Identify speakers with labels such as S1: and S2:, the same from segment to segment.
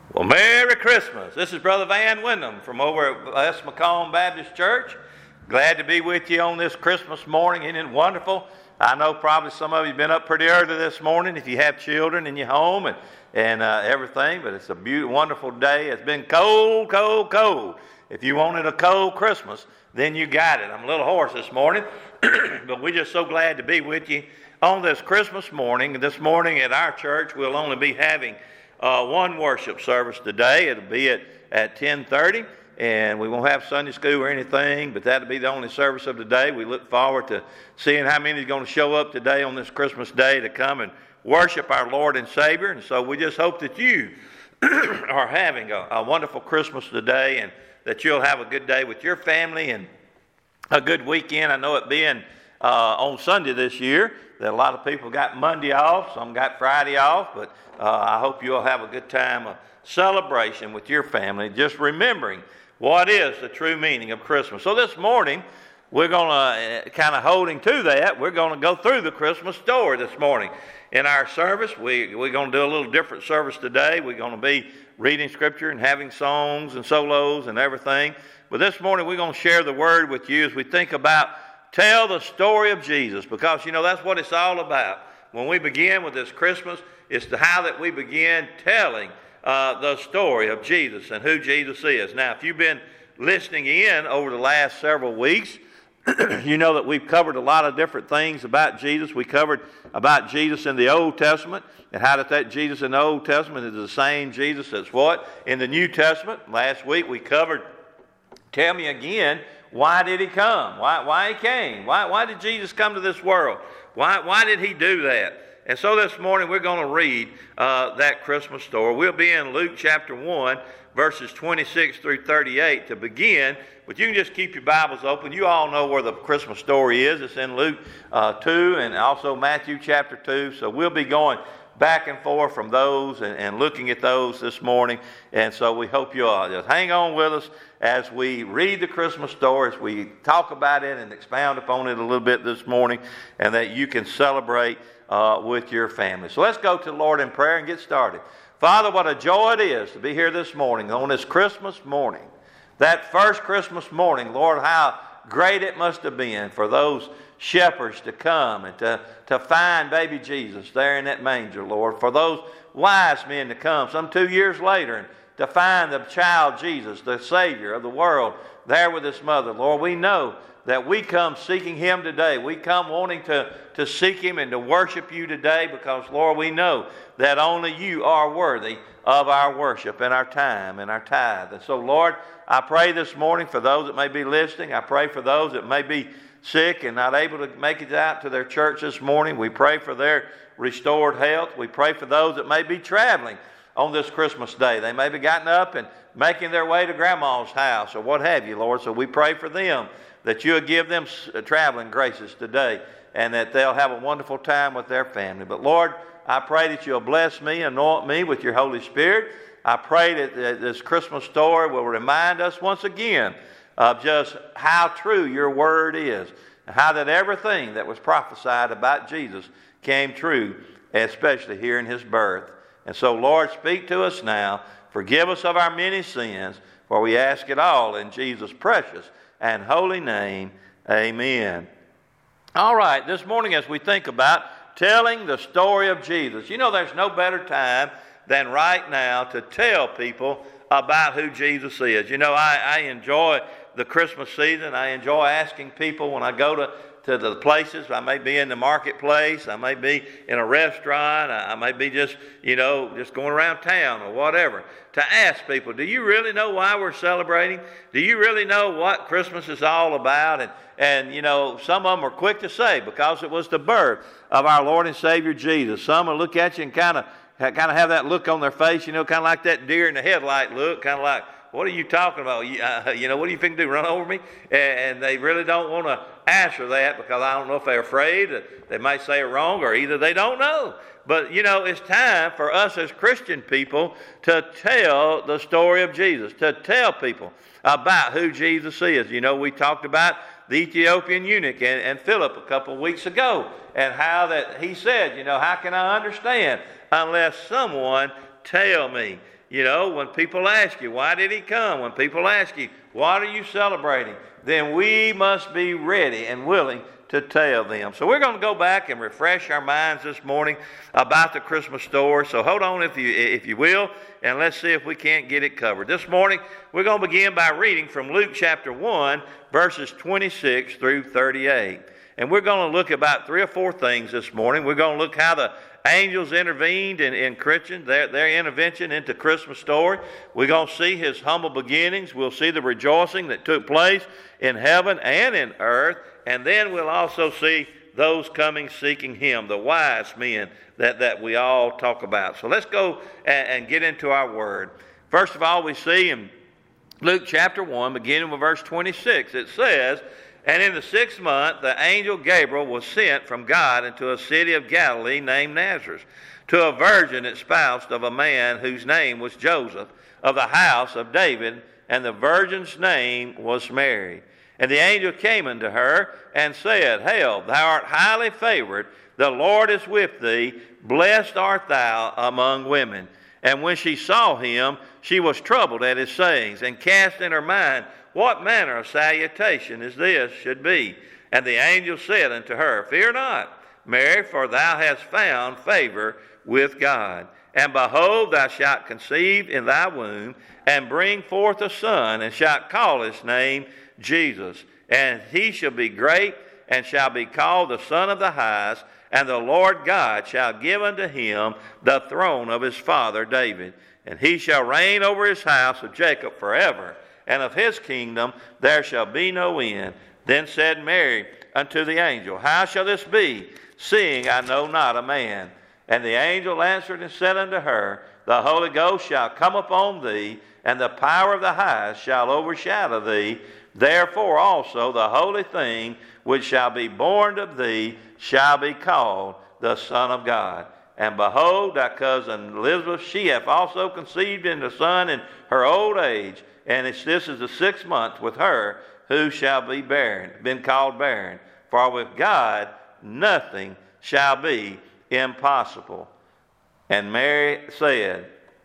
S1: Well, Merry Christmas. This is Brother Van Wyndham from over at West Macomb Baptist Church. Glad to be with you on this Christmas morning. Isn't it wonderful? I know probably some of you have been up pretty early this morning if you have children in your home and everything, but it's a beautiful, wonderful day. It's been cold, cold, cold. If you wanted a cold Christmas, then you got it. I'm a little hoarse this morning, but we're just so glad to be with you on this Christmas morning. This morning at our church, we'll only be having one worship service today. It'll be at 10:30, and we won't have Sunday school or anything, but that'll be the only service of the day. We look forward to seeing how many is going to show up today on this Christmas day to come and worship our Lord and Savior. And so we just hope that you are having a wonderful Christmas today, and that you'll have a good day with your family and a good weekend. I know it being on Sunday this year that a lot of people got Monday off, some got Friday off, but I hope you'll have a good time of celebration with your family, just remembering what is the true meaning of Christmas. So this morning, we're going to, kind of holding to that, we're going to go through the Christmas story this morning. In our service, we're going to do a little different service today. We're going to be reading Scripture and having songs and solos and everything. But this morning, we're going to share the Word with you as we think about tell the story of Jesus, because, you know, that's what it's all about. When we begin with this Christmas, it's how that we begin telling the story of Jesus and who Jesus is. Now, if you've been listening in over the last several weeks, you know that we've covered a lot of different things about Jesus. We covered about Jesus in the Old Testament and how that Jesus in the Old Testament is the same Jesus that's what? In the New Testament. Last week we covered, tell me again, why did he come? Why he came? Why did Jesus come to this world? Why did he do that? And so this morning we're going to read that Christmas story. We'll be in Luke chapter 1, verses 26 through 38 to begin. But you can just keep your Bibles open. You all know where the Christmas story is. It's in Luke 2 and also Matthew chapter 2. So we'll be going back and forth from those and looking at those this morning. And so we hope you'll just hang on with us as we read the Christmas story, as we talk about it and expound upon it a little bit this morning, and that you can celebrate with your family. So let's go to the Lord in prayer and get started. Father, what a joy it is to be here this morning on this Christmas morning. That first Christmas morning, Lord, how great it must have been for those shepherds to come and to find baby Jesus there in that manger, Lord. For those wise men to come some 2 years later and to find the child Jesus, the Savior of the world, there with his mother. Lord, we know that we come seeking him today. We come wanting to seek him and to worship you today because, Lord, we know that only you are worthy of our worship and our time and our tithe. And so, Lord, I pray this morning for those that may be listening. I pray for those that may be sick and not able to make it out to their church this morning. We pray for their restored health. We pray for those that may be traveling on this Christmas day. They may be gotten up and making their way to Grandma's house or what have you, Lord. So we pray for them that you'll give them traveling graces today and that they'll have a wonderful time with their family. But Lord, I pray that you'll bless me, anoint me with your Holy Spirit. I pray that this Christmas story will remind us once again of just how true your word is, and how that everything that was prophesied about Jesus came true, especially here in his birth. And so, Lord, speak to us now. Forgive us of our many sins, for we ask it all in Jesus' precious and holy name. Amen. All right, this morning as we think about telling the story of Jesus, you know there's no better time than right now to tell people about who Jesus is. You know, I enjoy the Christmas season. I enjoy asking people when I go to the places. I may be in the marketplace. I may be in a restaurant. I may be just going around town or whatever, to ask people, do you really know why we're celebrating? Do you really know what Christmas is all about? And you know, some of them are quick to say, because it was the birth of our Lord and Savior Jesus. Some will look at you and kind of have that look on their face, you know, kind of like that deer in the headlight look, kind of like, what are you talking about? You know, what do you think do, run over me? And they really don't want to answer that because I don't know if they're afraid. They might say it wrong, or either they don't know. But, you know, it's time for us as Christian people to tell the story of Jesus, to tell people about who Jesus is. You know, we talked about the Ethiopian eunuch and Philip a couple of weeks ago, and how that he said, you know, how can I understand unless someone tell me? You know, when people ask you, why did he come? When people ask you, what are you celebrating? Then we must be ready and willing to tell them. So we're going to go back and refresh our minds this morning about the Christmas story. So hold on if you will, and let's see if we can't get it covered. This morning we're going to begin by reading from Luke chapter 1, verses 26 through 38. And we're going to look about 3 or 4 things this morning. We're going to look how the angels intervened in Christian, their intervention into Christmas story. We're going to see his humble beginnings. We'll see the rejoicing that took place in heaven and in earth. And then we'll also see those coming seeking him, the wise men that we all talk about. So let's go and get into our word. First of all, we see in Luke chapter 1, beginning with verse 26, it says, "And in the 6th month, the angel Gabriel was sent from God into a city of Galilee named Nazareth, to a virgin espoused of a man whose name was Joseph, of the house of David, and the virgin's name was Mary. And the angel came unto her and said, Hail, thou art highly favored, the Lord is with thee, blessed art thou among women. And when she saw him, she was troubled at his sayings, and cast in her mind, What manner of salutation is this should be? And the angel said unto her, Fear not, Mary, for thou hast found favor with God. And behold, thou shalt conceive in thy womb, and bring forth a son, and shalt call his name Jesus. And he shall be great, and shall be called the Son of the Highest, and the Lord God shall give unto him the throne of his father David. And he shall reign over his house of Jacob forever, and of his kingdom there shall be no end. Then said Mary unto the angel, How shall this be, seeing I know not a man? And the angel answered and said unto her, The Holy Ghost shall come upon thee, and the power of the highest shall overshadow thee. Therefore also the holy thing which shall be born of thee shall be called the Son of God. And behold, thy cousin Elizabeth, she hath also conceived in the son in her old age. And this is the 6th month with her who shall be barren, been called barren. For with God nothing shall be impossible. And Mary said,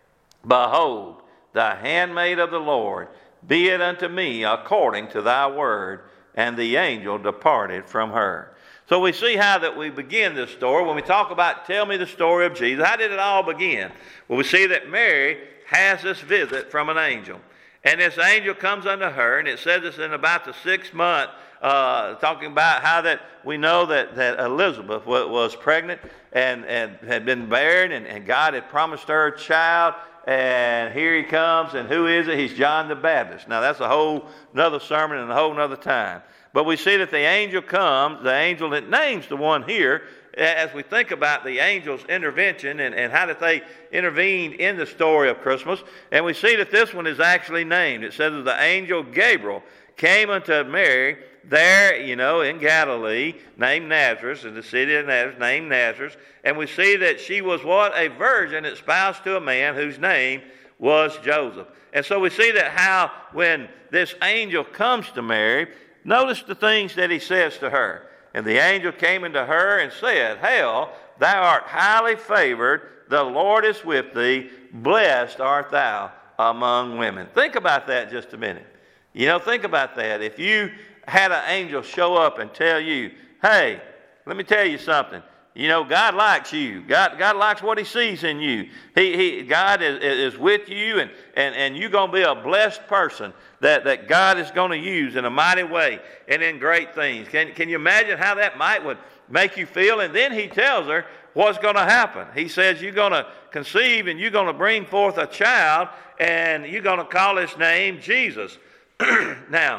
S1: Behold, the handmaid of the Lord, be it unto me according to thy word. And the angel departed from her. So we see how that we begin this story. When we talk about tell me the story of Jesus, how did it all begin? Well, we see that Mary has this visit from an angel. And this angel comes unto her, and it says it's in about the 6th month, talking about how that we know that Elizabeth was pregnant and had been barren, and God had promised her a child. And here he comes, and who is it? He's John the Baptist. Now that's a whole another sermon and a whole another time. But we see that the angel comes, the angel that names the one here, as we think about the angel's intervention and how that they intervened in the story of Christmas. And we see that this one is actually named. It says that the angel Gabriel came unto Mary there, in Galilee, named Nazareth, in the city of Nazareth, named Nazareth. And we see that she was what? A virgin espoused to a man whose name was Joseph. And so we see that how when this angel comes to Mary, notice the things that he says to her. And the angel came unto her and said, Hail, thou art highly favored, the Lord is with thee, blessed art thou among women. Think about that just a minute. Think about that. If you had an angel show up and tell you, hey, let me tell you something. God likes you. God likes what he sees in you. God is with you, and you're going to be a blessed person that God is going to use in a mighty way and in great things. Can you imagine how that would make you feel? And then he tells her what's going to happen. He says you're going to conceive and you're going to bring forth a child, and you're going to call his name Jesus. Now,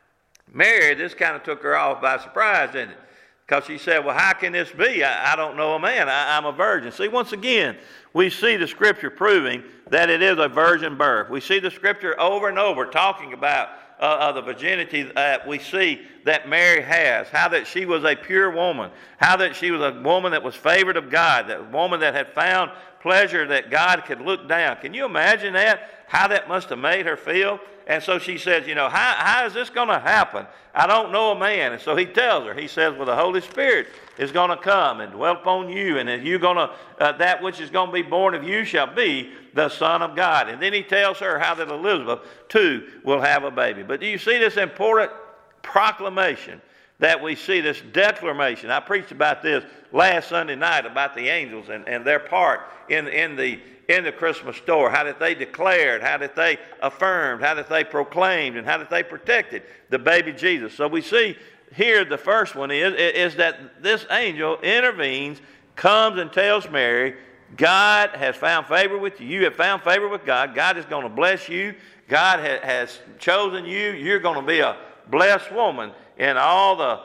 S1: Mary, this kind of took her off by surprise, didn't it? Because she said, well, how can this be? I don't know a man. I'm a virgin. See, once again, we see the Scripture proving that it is a virgin birth. We see the Scripture over and over talking about the virginity that we see that Mary has, how that she was a pure woman, how that she was a woman that was favored of God, that woman that had found pleasure that God could look down. Can you imagine that? how that must have made her feel. And so she says, how is this going to happen? I don't know a man. And so he tells her, he says, well, the Holy Spirit is going to come and dwell upon you, and you're going to, that which is going to be born of you shall be the Son of God. And then he tells her how that Elizabeth, too, will have a baby. But do you see this important proclamation that we see, this declaration? I preached about this last Sunday night about the angels and their part in the Christmas story. How that they declared, how that they affirmed, how that they proclaimed, and how that they protected the baby Jesus. So we see here the first one is that this angel intervenes, comes and tells Mary, God has found favor with you. You have found favor with God. God is going to bless you. God has chosen you. You're going to be a blessed woman in all the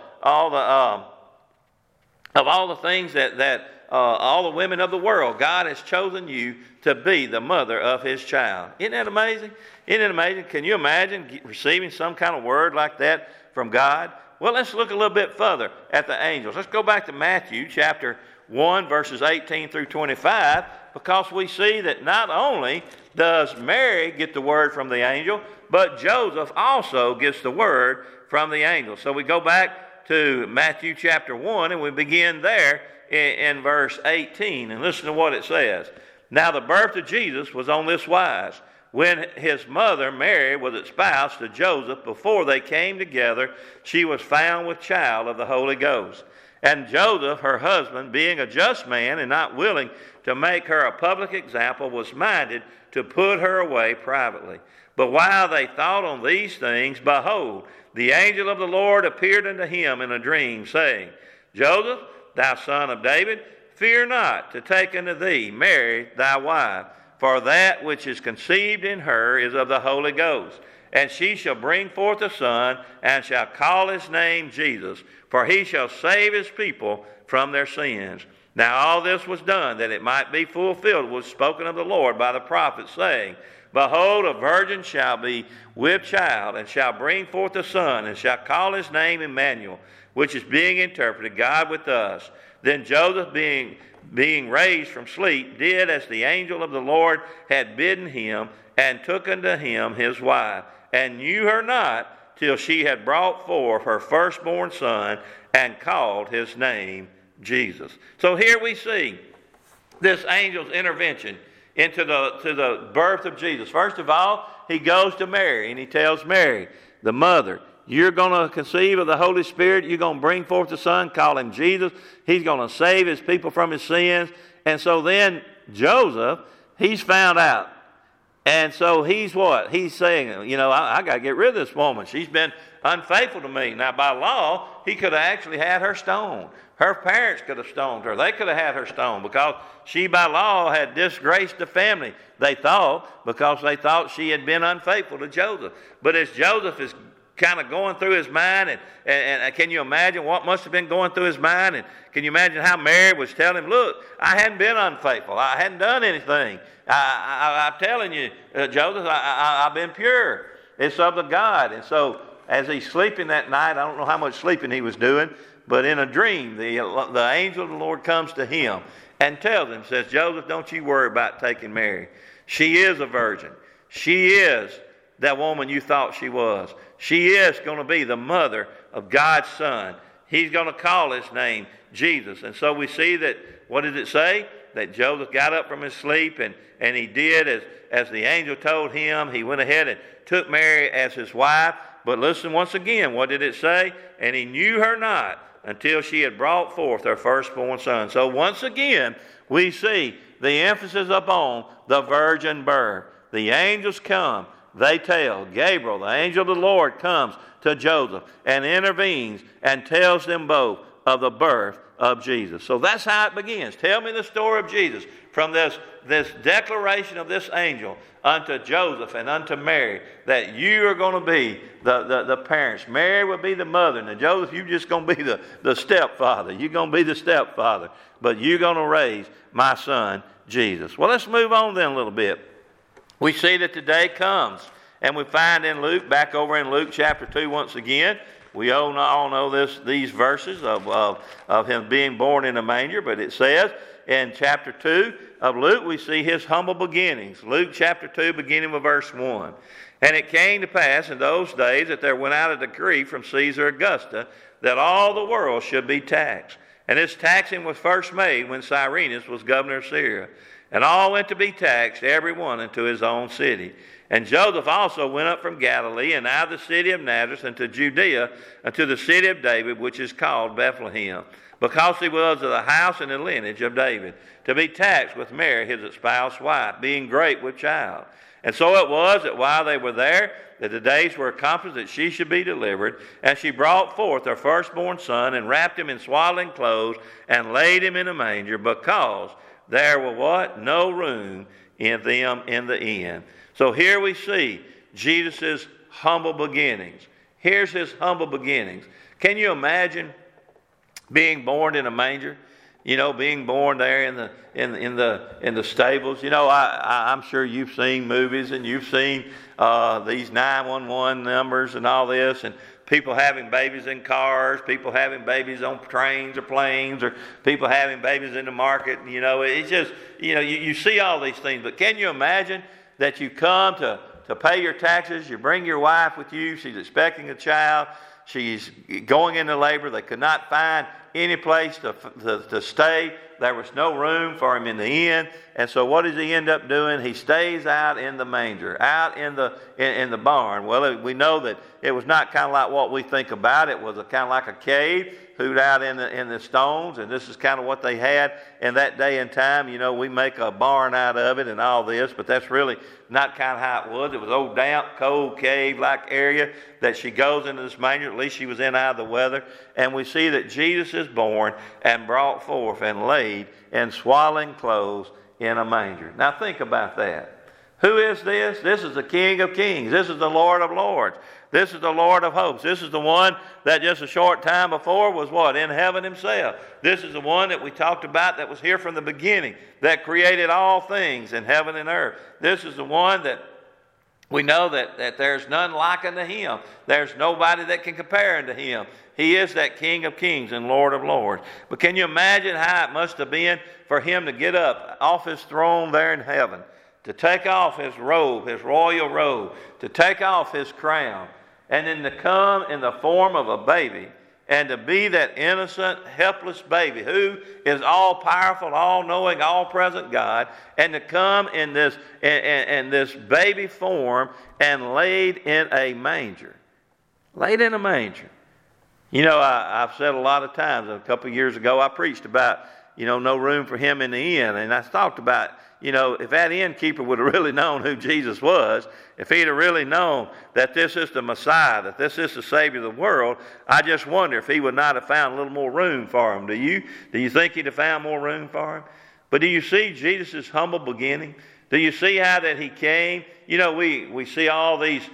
S1: things that all the women of the world. God has chosen you to be the mother of His child. Isn't that amazing? Isn't it amazing? Can you imagine receiving some kind of word like that from God? Well, let's look a little bit further at the angels. Let's go back to Matthew chapter 1, verses 18 through 25, because we see that not only does Mary get the word from the angel, but Joseph also gets the word from the angel. So we go back to Matthew chapter 1, and we begin there in verse 18, and listen to what it says. Now the birth of Jesus was on this wise. When his mother Mary was espoused to Joseph, before they came together, she was found with child of the Holy Ghost. And Joseph, her husband, being a just man and not willing to make her a public example, was minded to put her away privately. But while they thought on these things, behold, the angel of the Lord appeared unto him in a dream, saying, Joseph, thou son of David, fear not to take unto thee Mary thy wife, for that which is conceived in her is of the Holy Ghost. And she shall bring forth a son, and shall call his name Jesus, for he shall save his people from their sins. Now all this was done, that it might be fulfilled, was spoken of the Lord by the prophet, saying, Behold, a virgin shall be with child, and shall bring forth a son, and shall call his name Emmanuel, which is being interpreted, God with us. Then Joseph, being raised from sleep, did as the angel of the Lord had bidden him, and took unto him his wife, and knew her not till she had brought forth her firstborn son, and called his name Jesus. So here we see this angel's intervention into the birth of Jesus. First of all, he goes to Mary, and he tells Mary, the mother, you're going to conceive of the Holy Spirit. You're going to bring forth the Son, call him Jesus. He's going to save his people from his sins. And so then Joseph, he's found out. And so he's what? He's saying, I got to get rid of this woman. She's been unfaithful to me. Now, by law, he could have actually had her stoned. Her parents could have stoned her. They could have had her stoned because she, by law, had disgraced the family, they thought, because they thought she had been unfaithful to Joseph. But as Joseph is kind of going through his mind, and can you imagine what must have been going through his mind? And can you imagine how Mary was telling him, look, I hadn't been unfaithful. I hadn't done anything. I'm telling you, Joseph, I've been pure. It's of the God. And so as he's sleeping that night, I don't know how much sleeping he was doing, but in a dream, the angel of the Lord comes to him and tells him, says, Joseph, don't you worry about taking Mary. She is a virgin. She is that woman you thought she was. She is going to be the mother of God's Son. He's going to call his name Jesus. And so we see that, what did it say? That Joseph got up from his sleep and he did as the angel told him. He went ahead and took Mary as his wife. But listen once again, what did it say? And he knew her not until she had brought forth her firstborn son. So once again, we see the emphasis upon the virgin birth. The angels come. They tell. Gabriel, the angel of the Lord, comes to Joseph and intervenes and tells them both of the birth of Jesus. So that's how it begins. Tell me the story of Jesus from this declaration of this angel unto Joseph and unto Mary, that you are going to be the parents. Mary will be the mother. And Joseph, you're just going to be the stepfather. You're going to be the stepfather. But you're going to raise my son, Jesus. Well, let's move on then a little bit. We see that the day comes, and we find in Luke, back over in Luke chapter 2 once again, we all know these verses of him being born in a manger, but it says in chapter 2, of Luke, we see his humble beginnings. Luke chapter 2, beginning with verse 1. And it came to pass in those days that there went out a decree from Caesar Augusta that all the world should be taxed. And this taxing was first made when Cyrenius was governor of Syria. And all went to be taxed, every one into his own city. And Joseph also went up from Galilee, and out of the city of Nazareth into Judea, unto the city of David, which is called Bethlehem, because he was of the house and the lineage of David, to be taxed with Mary his espoused wife, being great with child. And so it was that while they were there, that the days were accomplished that she should be delivered. And she brought forth her firstborn son, and wrapped him in swaddling clothes, and laid him in a manger, because there were what? No room in them in the inn. So here we see Jesus' humble beginnings. Here's his humble beginnings. Can you imagine being born in a manger? You know, being born there in the stables. You know, I'm sure you've seen movies, and you've seen these 911 numbers and all this, and people having babies in cars, people having babies on trains or planes, or people having babies in the market. You know, it's just, you know, you see all these things. But can you imagine that you come to pay your taxes, you bring your wife with you, she's expecting a child, she's going into labor, they could not find any place to stay. There was no room for him in the inn. And so what does he end up doing? He stays out in the manger, out in the barn. Well, we know that it was not kind of like what we think about. It was kind of like a cave, hewed out in the stones, and this is kind of what they had in that day and time. You know, we make a barn out of it and all this, but that's really not kind of how it was. It was old damp, cold, cave-like area that she goes into this manger. At least she was in out of the weather. And we see that Jesus is born and brought forth and laid in swaddling clothes in a manger. Now think about that. Who is this? This is the King of Kings. This is the Lord of Lords. This is the Lord of hosts. This is the one that just a short time before was what? In heaven himself. This is the one that we talked about that was here from the beginning, that created all things in heaven and earth. This is the one that we know that there's none like unto him. There's nobody that can compare unto him. He is that King of Kings and Lord of Lords. But can you imagine how it must have been for him to get up off his throne there in heaven, to take off his robe, his royal robe, to take off his crown, and then to come in the form of a baby, and to be that innocent, helpless baby who is all-powerful, all-knowing, all-present God, and to come in this baby form and laid in a manger. Laid in a manger. You know, I've said a lot of times, a couple of years ago, I preached about, you know, no room for him in the inn, and I talked about, you know, if that innkeeper would have really known who Jesus was, if he'd have really known that this is the Messiah, that this is the Savior of the world, I just wonder if he would not have found a little more room for him. Do you think he'd have found more room for him? But do you see Jesus' humble beginning? Do you see how that he came? You know, we see all these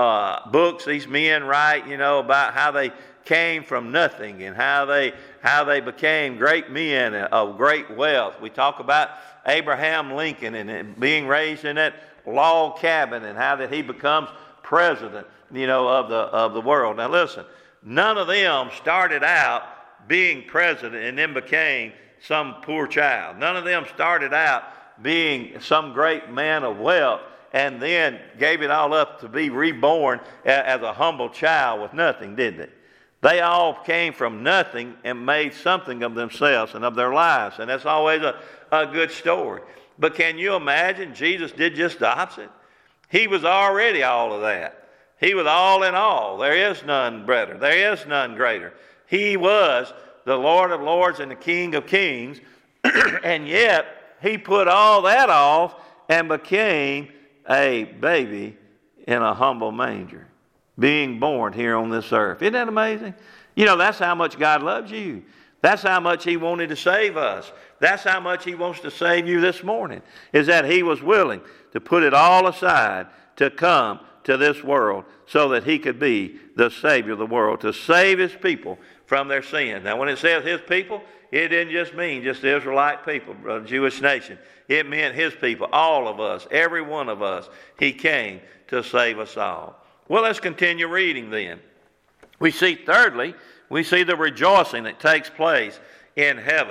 S1: books these men write, you know, about how they came from nothing and how they became great men of great wealth. We talk about Abraham Lincoln and being raised in that log cabin and how that he becomes president, you know, of the world. Now listen, none of them started out being president and then became some poor child. None of them started out being some great man of wealth and then gave it all up to be reborn as a humble child with nothing, did they? They all came from nothing and made something of themselves and of their lives. And that's always a good story. But can you imagine Jesus did just the opposite? He was already all of that. He was all in all. There is none better. There is none greater. He was the Lord of Lords and the King of Kings. And yet, he put all that off and became a baby in a humble manger, being born here on this earth. Isn't that amazing? You know, that's how much God loves you. That's how much he wanted to save us. That's how much he wants to save you this morning, is that he was willing to put it all aside to come to this world so that he could be the Savior of the world, to save his people from their sins. Now, when it says his people, it didn't just mean just the Israelite people, the Jewish nation. It meant his people, all of us, every one of us. He came to save us all. Well, let's continue reading then. We see, thirdly, we see the rejoicing that takes place in heaven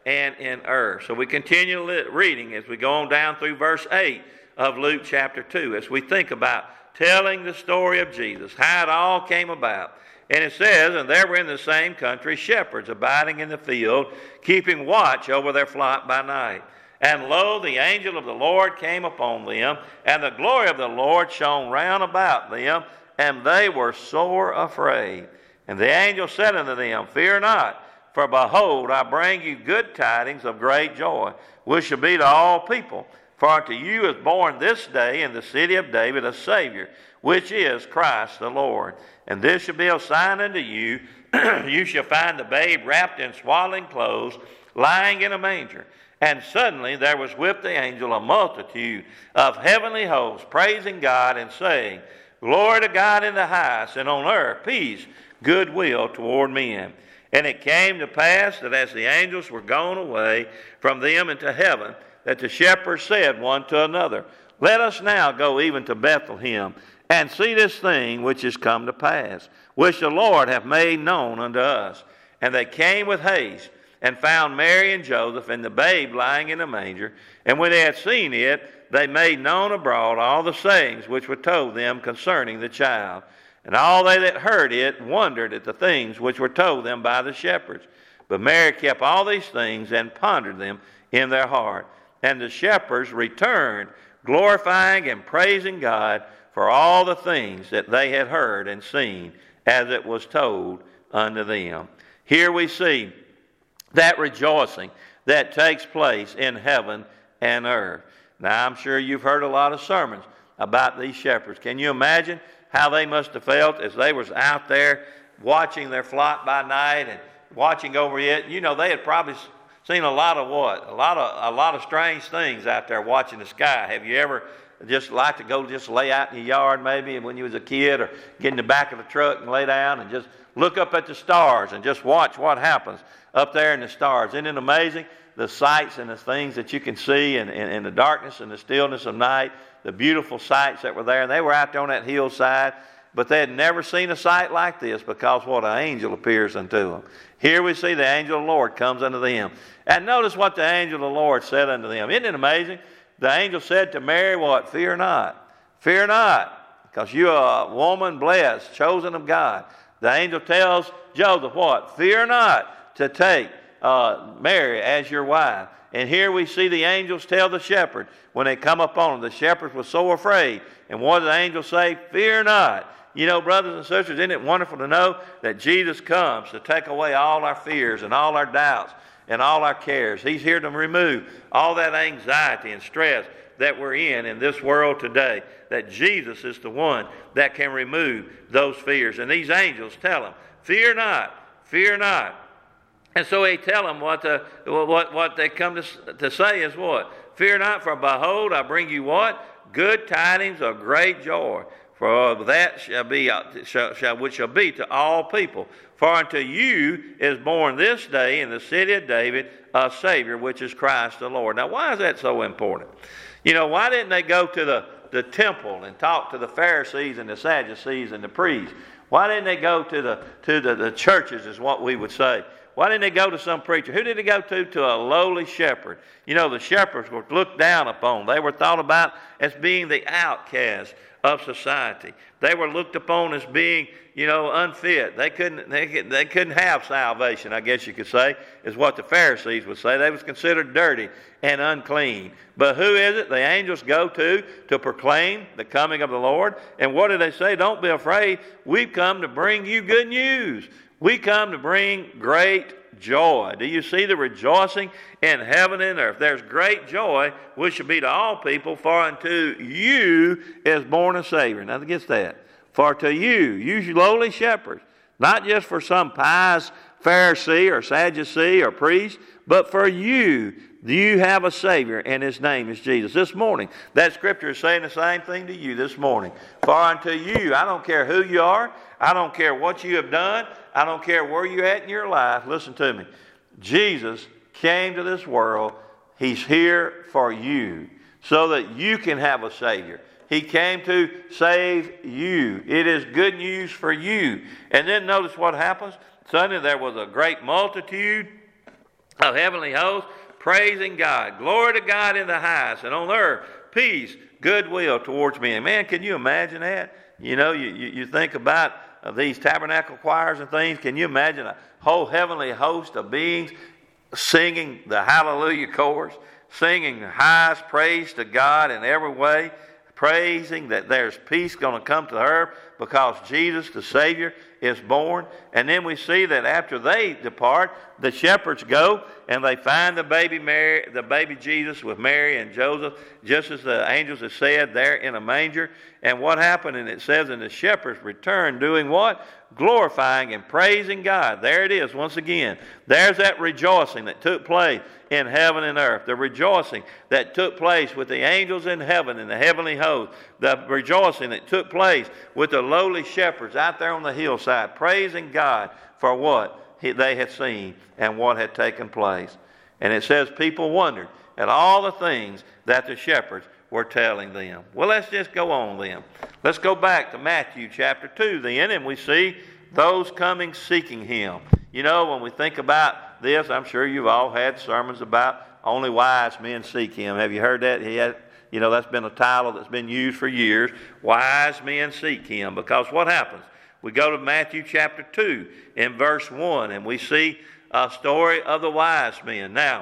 S1: and in earth. So we continue reading as we go on down through verse 8 of Luke chapter 2, as we think about telling the story of Jesus, how it all came about. And it says, and there were in the same country shepherds abiding in the field, keeping watch over their flock by night. And lo, the angel of the Lord came upon them, and the glory of the Lord shone round about them, and they were sore afraid. And the angel said unto them, Fear not, for behold, I bring you good tidings of great joy, which shall be to all people. For unto you is born this day in the city of David a Savior, which is Christ the Lord. And this shall be a sign unto you, you shall find the babe wrapped in swaddling clothes, lying in a manger. And suddenly there was with the angel a multitude of heavenly hosts, praising God and saying, Glory to God in the highest, and on earth peace, goodwill toward men. And it came to pass that as the angels were gone away from them into heaven, that the shepherds said one to another, Let us now go even to Bethlehem, and see this thing which is come to pass, which the Lord hath made known unto us. And they came with haste, and found Mary and Joseph and the babe lying in a manger. And when they had seen it, they made known abroad all the sayings which were told them concerning the child. And all they that heard it wondered at the things which were told them by the shepherds. But Mary kept all these things and pondered them in their heart. And the shepherds returned, glorifying and praising God for all the things that they had heard and seen, as it was told unto them. Here we see that rejoicing that takes place in heaven and earth. Now, I'm sure you've heard a lot of sermons about these shepherds. Can you imagine how they must have felt as they was out there watching their flock by night and watching over it? You know, they had probably seen a lot of what? A lot of strange things out there watching the sky. Have you ever just like to go just lay out in your yard maybe when you was a kid, or get in the back of the truck and lay down and just look up at the stars and just watch what happens up there in the stars? Isn't it amazing, the sights and the things that you can see in the darkness and the stillness of night, the beautiful sights that were there? And they were out there on that hillside, but they had never seen a sight like this, because what? An angel appears unto them. Here we see the angel of the Lord comes unto them. And notice what the angel of the Lord said unto them. Isn't it amazing? The angel said to Mary, what? Fear not. Fear not, because you are a woman blessed, chosen of God. The angel tells Joseph what? Fear not to take Mary as your wife. And here we see the angels tell the shepherd when they come upon them. The shepherds were so afraid. And what did the angel say? Fear not. You know, brothers and sisters, isn't it wonderful to know that Jesus comes to take away all our fears and all our doubts and all our cares. He's here to remove all that anxiety and stress that we're in this world today. That Jesus is the one that can remove those fears. And these angels tell them, fear not, fear not. And so they tell them what they come to say is what? Fear not, for behold, I bring you what? Good tidings of great joy. For that which shall be to all people. For unto you is born this day in the city of David a Savior, which is Christ the Lord. Now, why is that so important? You know, why didn't they go to the temple and talk to the Pharisees and the Sadducees and the priests? Why didn't they go to the churches, is what we would say? Why didn't they go to some preacher? Who did they go to? To a lowly shepherd. You know, the shepherds were looked down upon. They were thought about as being the outcast of society. They were looked upon as being, unfit. They couldn't have salvation, I guess you could say, is what the Pharisees would say. They was considered dirty and unclean. But who is it the angels go to proclaim the coming of the Lord? And what do they say? Don't be afraid. We've come to bring you good news. We come to bring great joy. Do you see the rejoicing in heaven and earth? There's great joy, which shall be to all people, for unto you is born a Savior. Now, get that. For to you lowly shepherds, not just for some pious Pharisee or Sadducee or priest, but for you have a Savior, and His name is Jesus. This morning, that scripture is saying the same thing to you this morning. For unto you, I don't care who you are, I don't care what you have done, I don't care where you're at in your life. Listen to me. Jesus came to this world. He's here for you so that you can have a Savior. He came to save you. It is good news for you. And then notice what happens. Suddenly there was a great multitude of heavenly hosts, praising God. Glory to God in the highest, and on earth peace, goodwill towards men. Man, can you imagine that? You know, you think about these tabernacle choirs and things. Can you imagine a whole heavenly host of beings singing the hallelujah chorus, singing the highest praise to God in every way, praising that there's peace going to come to earth because Jesus, the Savior, is born. And then we see that after they depart, the shepherds go and they find the baby Jesus with Mary and Joseph, just as the angels have said, there in a manger. And what happened? And it says, and the shepherds returned doing what? Glorifying and praising God. There it is once again. There's that rejoicing that took place in heaven and earth. The rejoicing that took place with the angels in heaven and the heavenly host. The rejoicing that took place with the lowly shepherds out there on the hillside, praising God for what they had seen and what had taken place. And it says people wondered at all the things that the shepherds were telling them. Well, let's just go on then. Let's go back to Matthew chapter 2 then, and we see those coming seeking him. You know, when we think about this, I'm sure you've all had sermons about only wise men seek him. Have you heard that? That's been a title that's been used for years. Wise men seek him. Because what happens? We go to Matthew chapter 2 in verse 1, and we see a story of the wise men. Now,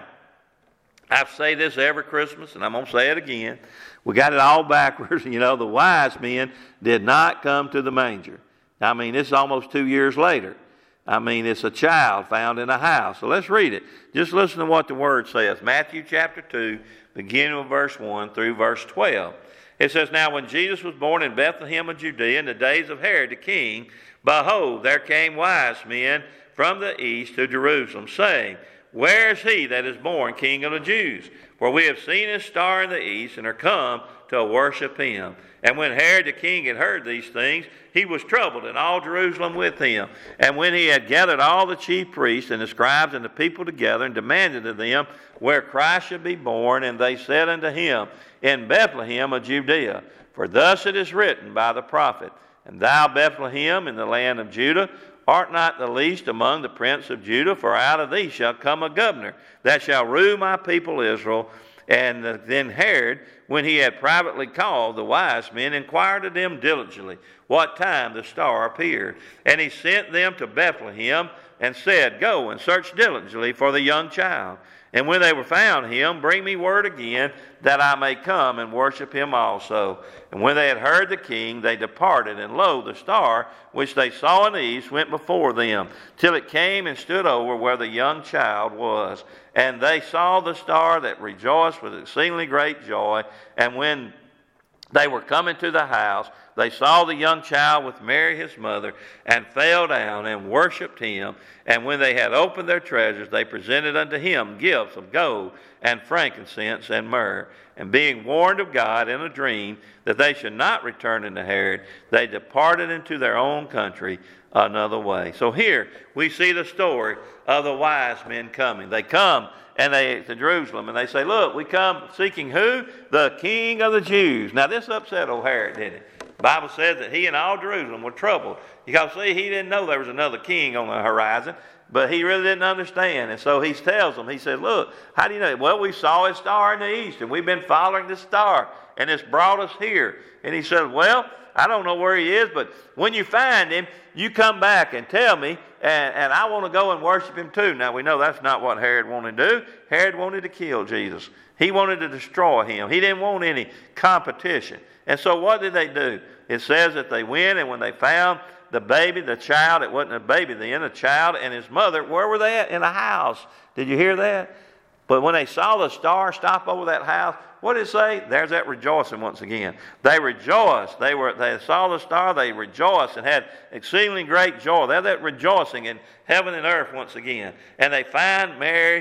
S1: I say this every Christmas, and I'm going to say it again. We got it all backwards. You know, the wise men did not come to the manger. I mean, this is almost 2 years later. I mean, it's a child found in a house. So let's read it. Just listen to what the Word says. Matthew chapter 2, beginning with verse 1 through verse 12. It says, Now when Jesus was born in Bethlehem of Judea in the days of Herod the king, behold, there came wise men from the east to Jerusalem, saying, Where is he that is born King of the Jews? For we have seen his star in the east, and are come to worship him. And when Herod the king had heard these things, he was troubled, and all Jerusalem with him. And when he had gathered all the chief priests and the scribes and the people together, and demanded of them where Christ should be born, and they said unto him, In Bethlehem of Judea. For thus it is written by the prophet, And thou, Bethlehem, in the land of Judah, art not the least among the prince of Judah, for out of thee shall come a governor that shall rule my people Israel. And then Herod, when he had privately called the wise men, inquired of them diligently what time the star appeared. And he sent them to Bethlehem, and said, Go and search diligently for the young child. And when they were found him, bring me word again, that I may come and worship him also. And when they had heard the king, they departed, and lo, the star which they saw in the east went before them, till it came and stood over where the young child was. And they saw the star, that rejoiced with exceedingly great joy. And when they were coming to the house, they saw the young child with Mary his mother, and fell down and worshipped him. And when they had opened their treasures, they presented unto him gifts of gold and frankincense and myrrh. And being warned of God in a dream that they should not return into Herod, they departed into their own country another way. So here we see the story of the wise men coming. They come to Jerusalem, and they say, Look, we come seeking who? The King of the Jews. Now this upset old Herod, didn't it? The Bible says that he and all Jerusalem were troubled. Because, see, he didn't know there was another king on the horizon, but he really didn't understand. And so he tells them, he said, Look, how do you know? Well, we saw his star in the east, and we've been following this star, and it's brought us here. And he said, Well, I don't know where he is, but when you find him, you come back and tell me, and I want to go and worship him too. Now, we know that's not what Herod wanted to do. Herod wanted to kill Jesus. He wanted to destroy him. He didn't want any competition. And so what did they do? It says that they went, and when they found the baby, the child, it wasn't a baby then, a child and his mother, where were they at? In a house. Did you hear that? But when they saw the star stop over that house, what did it say? There's that rejoicing once again. They rejoiced. They saw the star, they rejoiced and had exceedingly great joy. There's that rejoicing in heaven and earth once again. And they find Mary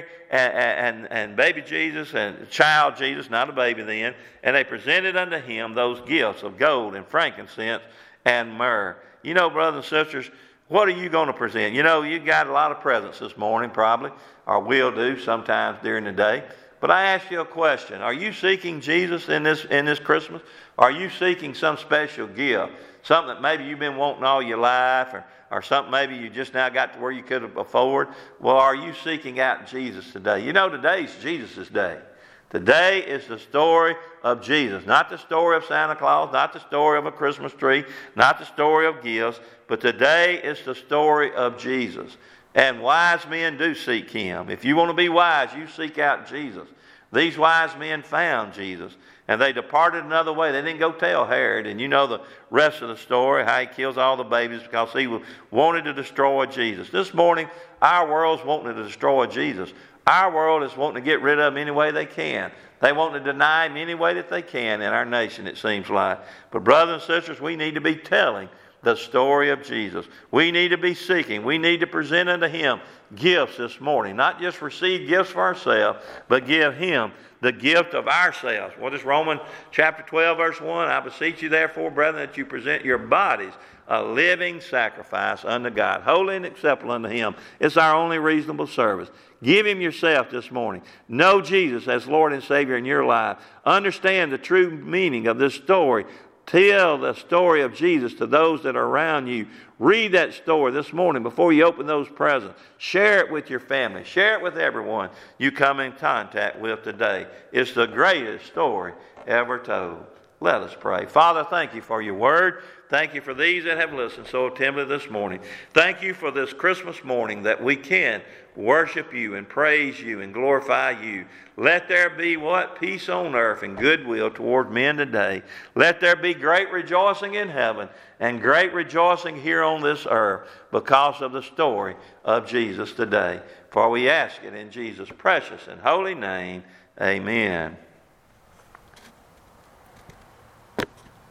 S1: and baby Jesus and child Jesus, not a baby then, and they presented unto him those gifts of gold and frankincense and myrrh. You know, brothers and sisters, what are you going to present? You know, you got a lot of presents this morning probably, or will do sometimes during the day. But But I ask you a question. Are you seeking Jesus in this Christmas? Are you seeking some special gift? Something that maybe you've been wanting all your life, or something maybe you just now got to where you could afford? Well, are you seeking out Jesus today? You know, today's Jesus' day. Today is the story of Jesus. Not the story of Santa Claus, not the story of a Christmas tree, not the story of gifts, but today is the story of Jesus. And wise men do seek Him. If you want to be wise, you seek out Jesus. These wise men found Jesus, and they departed another way. They didn't go tell Herod, and you know the rest of the story, how he kills all the babies because he wanted to destroy Jesus. This morning, our world's wanting to destroy Jesus. Our world is wanting to get rid of Him any way they can. They want to deny Him any way that they can in our nation, it seems like. But brothers and sisters, we need to be telling the story of Jesus. We need to be seeking. We need to present unto Him gifts this morning. Not just receive gifts for ourselves, but give Him the gift of ourselves. What is Romans chapter 12, verse 1? I beseech you therefore, brethren, that you present your bodies a living sacrifice unto God, holy and acceptable unto Him. It's our only reasonable service. Give Him yourself this morning. Know Jesus as Lord and Savior in your life. Understand the true meaning of this story. Tell the story of Jesus to those that are around you. Read that story this morning before you open those presents. Share it with your family. Share it with everyone you come in contact with today. It's the greatest story ever told. Let us pray. Father, thank you for your word. Thank you for these that have listened so attentively this morning. Thank you for this Christmas morning that we can worship you and praise you and glorify you. Let there be what? Peace on earth and goodwill toward men today. Let there be great rejoicing in heaven and great rejoicing here on this earth because of the story of Jesus today. For we ask it in Jesus' precious and holy name. Amen.